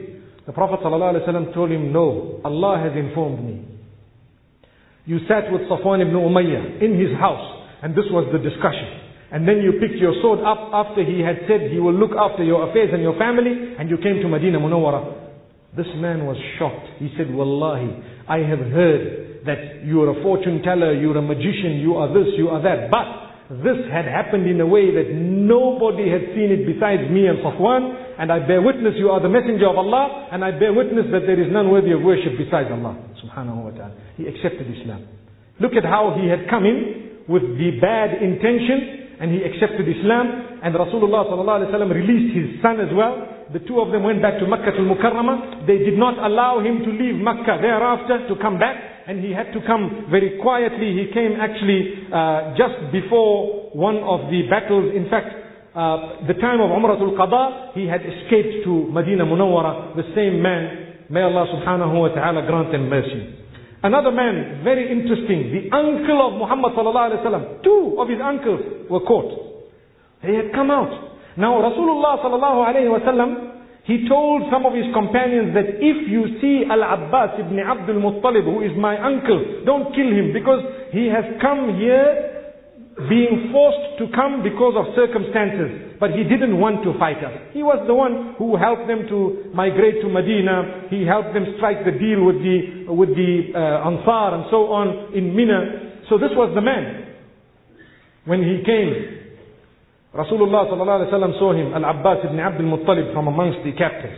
The Prophet ﷺ told him, no, Allah has informed me. You sat with Safwan ibn Umayyah in his house, and this was the discussion. And then you picked your sword up after he had said he will look after your affairs and your family, and you came to Medina Munawwara. This man was shocked. He said, Wallahi, I have heard that you are a fortune teller, you are a magician, you are this, you are that. But this had happened in a way that nobody had seen it besides me and Safwan. And I bear witness you are the messenger of Allah, and I bear witness that there is none worthy of worship besides Allah subhanahu wa ta'ala. He accepted Islam. Look at how he had come in with the bad intention, and he accepted Islam. And Rasulullah sallallahu alaihi wasallam released his son as well. The two of them went back to Makkah al-Mukarramah. They did not allow him to leave Makkah thereafter to come back, and he had to come very quietly. He came actually uh, just before one of the battles. In fact, uh, the time of Umratul Qada, he had escaped to Medina Munawwara, the same man. May Allah subhanahu wa ta'ala grant him mercy. Another man, very interesting, the uncle of Muhammad sallallahu alaihi wasallam. Two of his uncles were caught. They had come out. Now Rasulullah sallallahu alaihi wasallam, he told some of his companions that if you see Al-Abbas ibn Abdul Muttalib, who is my uncle, don't kill him, because he has come here being forced to come because of circumstances. But he didn't want to fight us. He was the one who helped them to migrate to Medina. He helped them strike the deal with the with the uh, Ansar and so on in Mina. So this was the man. When he came, Rasulullah sallallahu alaihi wasallam saw him, Al-Abbas ibn Abdul Muttalib, from amongst the captives.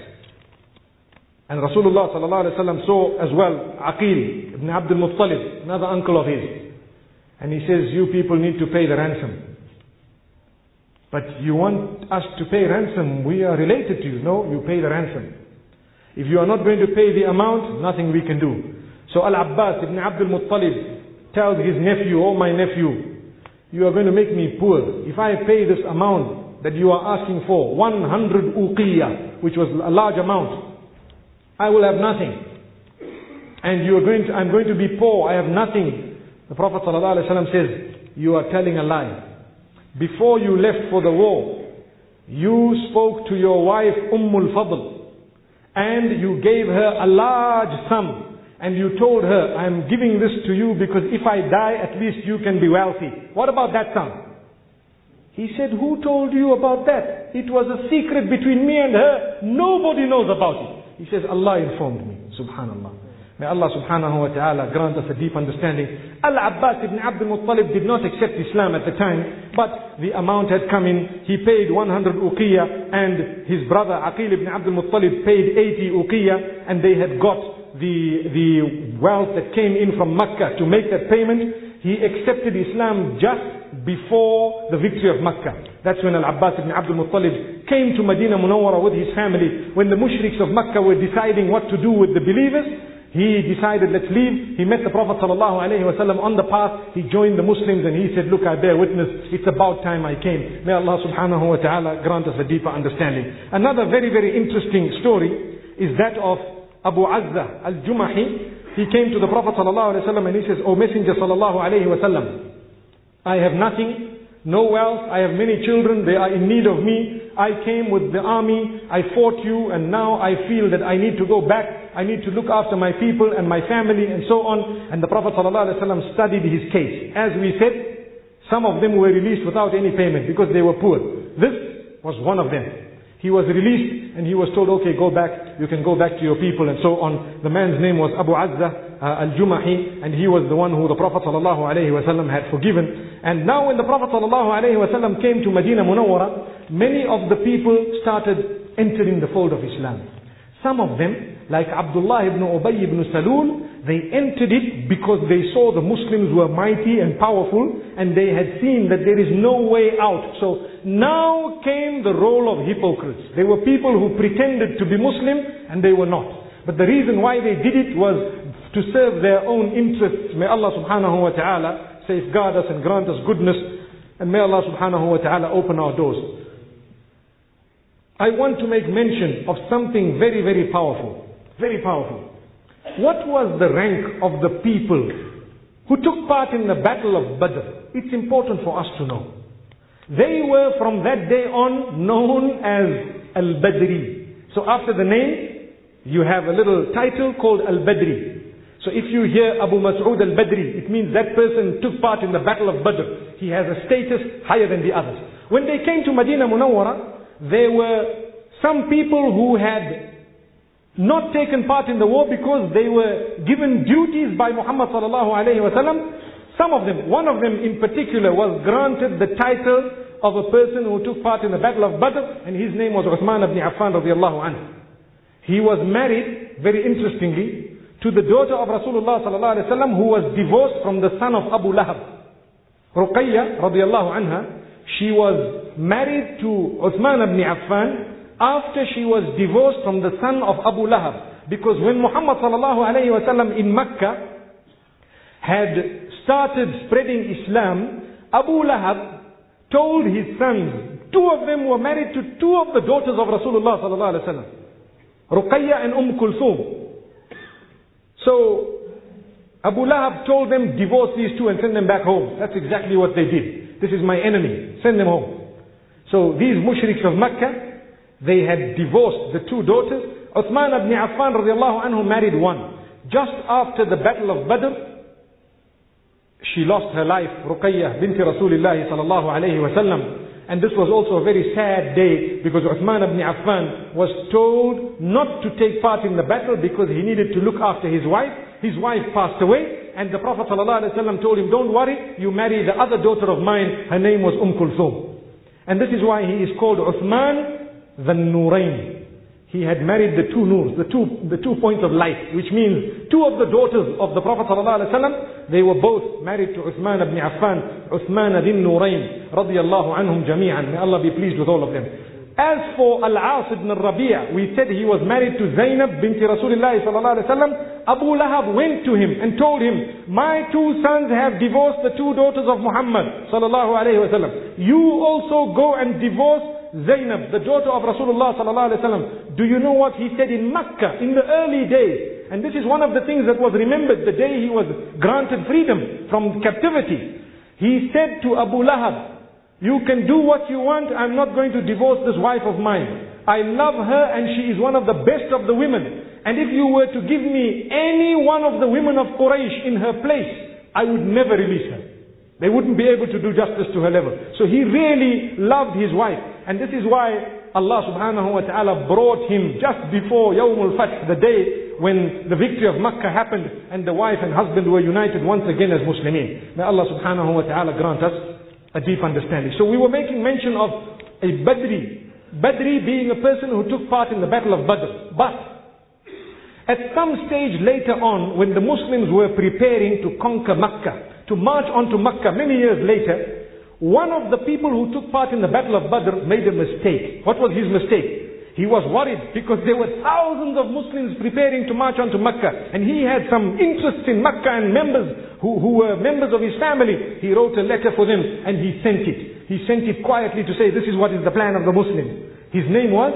And Rasulullah sallallahu alaihi wasallam saw as well Aqil ibn Abdul Muttalib, another uncle of his. And he says, you people need to pay the ransom. But you want us to pay ransom, we are related to you. No, you pay the ransom. If you are not going to pay the amount, nothing we can do. So Al-Abbas ibn Abdul Muttalib tells his nephew, oh my nephew, you are going to make me poor. If I pay this amount that you are asking for, one hundred uqiyah, which was a large amount, I will have nothing. And you are going to, I'm going to be poor, I have nothing. The Prophet ﷺ says, you are telling a lie. Before you left for the war, you spoke to your wife Ummul Fadl, and you gave her a large sum, and you told her, I am giving this to you because if I die, at least you can be wealthy. What about that sum? He said, who told you about that? It was a secret between me and her. Nobody knows about it. He says, Allah informed me. Subhanallah. May Allah subhanahu wa ta'ala grant us a deep understanding. Al-Abbas ibn Abdul Muttalib did not accept Islam at the time, but the amount had come in. He paid one hundred uqiyah, and his brother Aqil ibn Abdul Muttalib paid eighty uqiyah, and they had got the, the wealth that came in from Makkah to make that payment. He accepted Islam just before the victory of Makkah. That's when Al-Abbas ibn Abdul Muttalib came to Medina Munawwara with his family. When the mushriks of Makkah were deciding what to do with the believers, he decided, let's leave. He met the Prophet sallallahu alaihi wasallam on the path. He joined the Muslims and he said, look, I bear witness, it's about time I came. May Allah subhanahu wa ta'ala grant us a deeper understanding. Another very, very interesting story is that of Abu Azza al-Jumahi. He came to the Prophet sallallahu alaihi wasallam and he says, O Messenger sallallahu alaihi wasallam, I have nothing, no wealth, I have many children, they are in need of me. I came with the army, I fought you, and now I feel that I need to go back. I need to look after my people and my family and so on. And the Prophet ﷺ studied his case. As we said, some of them were released without any payment because they were poor. This was one of them. He was released and he was told, okay, go back, you can go back to your people and so on. The man's name was Abu Azza uh, al-Jumahi, and he was the one who the Prophet ﷺ had forgiven. And now when the Prophet ﷺ came to Medina Munawwara, many of the people started entering the fold of Islam. Some of them, like Abdullah ibn Ubay ibn Salul, they entered it because they saw the Muslims were mighty and powerful, and they had seen that there is no way out. So now came the role of hypocrites. They were people who pretended to be Muslim and they were not. But the reason why they did it was to serve their own interests. May Allah subhanahu wa ta'ala safeguard us and grant us goodness, and may Allah subhanahu wa ta'ala open our doors. I want to make mention of something very, very powerful. Very powerful. What was the rank of the people who took part in the battle of Badr? It's important for us to know. They were from that day on known as Al-Badri. So after the name, you have a little title called Al-Badri. So if you hear Abu Mas'ud Al-Badri, it means that person took part in the Battle of Badr. He has a status higher than the others. When they came to Medina Munawwara, there were some people who had not taken part in the war because they were given duties by Muhammad sallallahu alayhi wa sallam. Some of them, one of them in particular, was granted the title of a person who took part in the Battle of Badr, and his name was Uthman ibn Affan radiallahu anhu. He was married, very interestingly, to the daughter of Rasulullah sallallahu alaihi wasallam, who was divorced from the son of Abu Lahab. Ruqayya radiallahu anha, she was married to Uthman ibn Affan after she was divorced from the son of Abu Lahab. Because when Muhammad sallallahu alaihi wasallam in Mecca had started spreading Islam, Abu Lahab told his sons, two of them were married to two of the daughters of Rasulullah sallallahu alaihi wasallam, Ruqayya and Umm Kulthum. So Abu Lahab told them, divorce these two and send them back home. That's exactly what they did. This is my enemy, send them home. So these mushriks of Mecca, they had divorced the two daughters. Uthman ibn Affan radiallahu anhu married one. Just after the Battle of Badr, she lost her life, Ruqayyah binti Rasulullah sallallahu alayhi wa sallam. And this was also a very sad day, because Uthman ibn Affan was told not to take part in the battle because he needed to look after his wife. His wife passed away, and the Prophet ﷺ told him, don't worry, you marry the other daughter of mine. Her name was Umm Kulthum. And this is why he is called Uthman the Nurayn. He had married the two Noors, the two, the two points of light, which means two of the daughters of the Prophet ﷺ, they were both married to Uthman ibn Affan, Uthman bin Nurayn, radiyallahu anhum jami'an. May Allah be pleased with all of them. As for Al-As ibn Rabi'a, we said he was married to Zainab binti Rasulullah sallallahu alaihi wasallam. Abu Lahab went to him and told him, my two sons have divorced the two daughters of Muhammad sallallahu alaihi wasallam. You also go and divorce Zainab, the daughter of Rasulullah sallallahu alaihi wasallam. Do you know what he said in Makkah in the early days? And this is one of the things that was remembered the day he was granted freedom from captivity. He said to Abu Lahab, you can do what you want, I'm not going to divorce this wife of mine. I love her and she is one of the best of the women. And if you were to give me any one of the women of Quraysh in her place, I would never release her. They wouldn't be able to do justice to her level. So he really loved his wife. And this is why Allah subhanahu wa ta'ala brought him just before Yawm al-Fath, the day when the victory of Makkah happened and the wife and husband were united once again as Muslimin. May Allah subhanahu wa ta'ala grant us a deep understanding. So we were making mention of a Badri. Badri being a person who took part in the Battle of Badr. But at some stage later on, when the Muslims were preparing to conquer Makkah, to march on to Makkah many years later, one of the people who took part in the Battle of Badr made a mistake. What was his mistake? He was worried because there were thousands of Muslims preparing to march on to Makkah, and he had some interests in Makkah and members who, who were members of his family. He wrote a letter for them and he sent it. He sent it quietly to say, this is what is the plan of the Muslims. His name was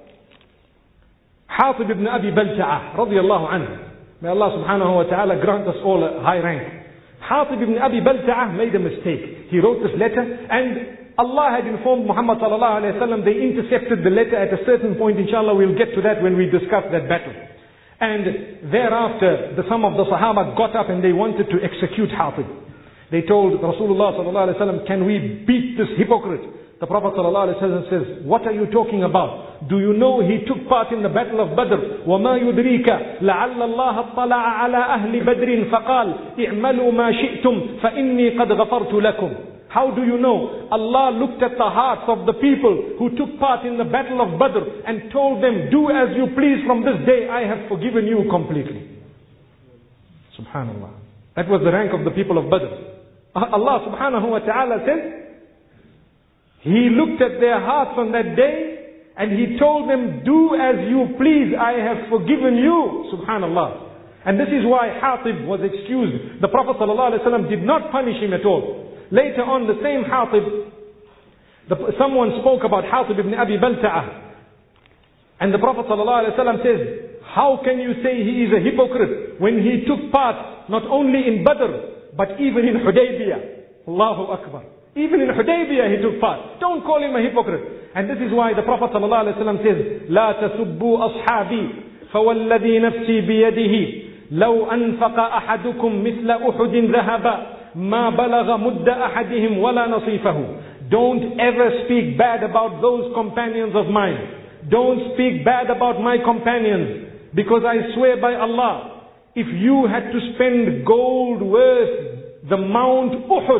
Hatib ibn Abi Balta'ah radiyallahu anhu. May Allah subhanahu wa ta'ala grant us all a high rank. Hatib ibn Abi Balta'ah made a mistake. He wrote this letter, and Allah had informed Muhammad sallallahu alayhi wa sallam, they intercepted the letter at a certain point. Inshallah, we'll get to that when we discuss that battle. And thereafter, the, some of the Sahaba got up and they wanted to execute Hatib. They told Rasulullah sallallahu alayhi wa sallam, can we beat this hypocrite? The Prophet sallallahu alayhi wa sallam says, what are you talking about? Do you know he took part in the Battle of Badr? وَمَا يُدْرِيكَ لَعَلَّ اللَّهَ اطَّلَعَ عَلَىٰ أَهْلِ بَدْرٍ فَقَالْ اِعْمَلُوا مَا شِئْتُمْ فَإِنِّي قَدْ غَفَرْتُ لَكُمْ. How do you know? Allah looked at the hearts of the people who took part in the Battle of Badr and told them, do as you please from this day, I have forgiven you completely. Subhanallah. That was the rank of the people of Badr. Allah subhanahu wa ta'ala said, He looked at their hearts on that day and He told them, do as you please, I have forgiven you. Subhanallah. And this is why Hatib was excused. The Prophet ﷺ did not punish him at all. Later on, the same Hatib, the, someone spoke about Hatib ibn Abi Balta'ah. And the Prophet ﷺ says, how can you say he is a hypocrite when he took part not only in Badr, but even in Hudaybiyah? Allahu Akbar. Even in Hudaybiyah he took part. Don't call him a hypocrite. And this is why the Prophet ﷺ says, لا تسبوا أصحابي فوالذي نفسي بيده لو أنفق أحدكم مثل أحد ذهبا ما بلغ مد أحدهم ولا نصيفه. Don't ever speak bad about those companions of mine. Don't speak bad about my companions, because I swear by Allah, if you had to spend gold worth the Mount Uhud,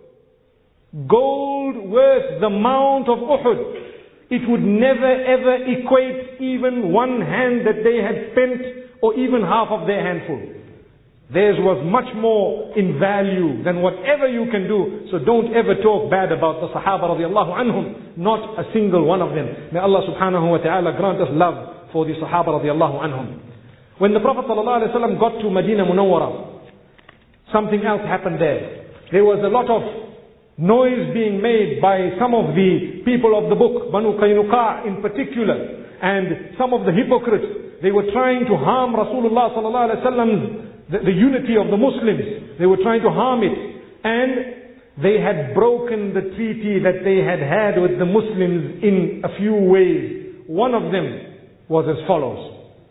gold worth the Mount of Uhud, it would never ever equate even one hand that they had spent, or even half of their handful. Theirs was much more in value than whatever you can do. So don't ever talk bad about the Sahaba radiallahu anhum, not a single one of them. May Allah subhanahu wa ta'ala grant us love for the Sahaba radiallahu anhum. When the Prophet sallallahu alaihi wasallam got to Medina Munawwara, something else happened there. There was a lot of noise being made by some of the people of the book, Banu Qaynuqa in particular, and some of the hypocrites. They were trying to harm Rasulullah sallallahu alaihi wasallam's The, the unity of the Muslims. They were trying to harm it. And they had broken the treaty that they had had with the Muslims in a few ways. One of them was as follows.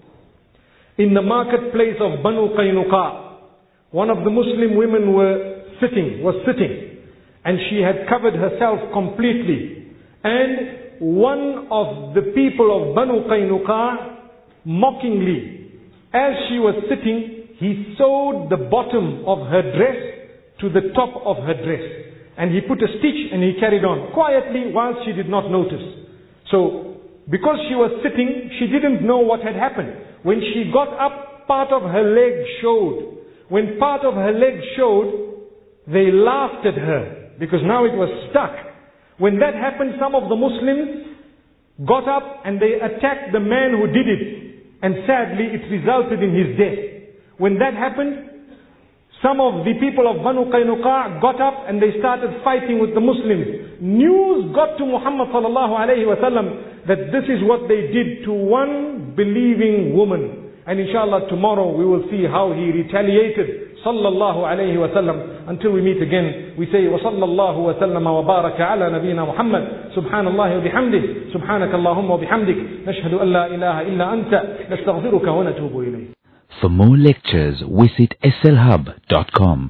In the marketplace of Banu Qaynuqa, one of the Muslim women were sitting, was sitting, and she had covered herself completely. And one of the people of Banu Qaynuqa, mockingly, as she was sitting, he sewed the bottom of her dress to the top of her dress. And he put a stitch and he carried on quietly whilst she did not notice. So, because she was sitting, she didn't know what had happened. When she got up, part of her leg showed. When part of her leg showed, they laughed at her, because now it was stuck. When that happened, some of the Muslims got up and they attacked the man who did it. And sadly, it resulted in his death. When that happened, some of the people of Banu Qaynuqa got up and they started fighting with the Muslims. News got to Muhammad sallallahu alayhi wa sallam that this is what they did to one believing woman. And inshallah tomorrow we will see how he retaliated sallallahu alayhi wa sallam. Until we meet again, we say wa sallallahu wa sallama wa baraka ala nabiyyina Muhammad subhanallahi wa bihamdih subhanakallahumma wa bihamdik nashhadu an la ilaha illa anta nastaghfiruka wa natubu ilayk. For more lectures, visit S L hub dot com.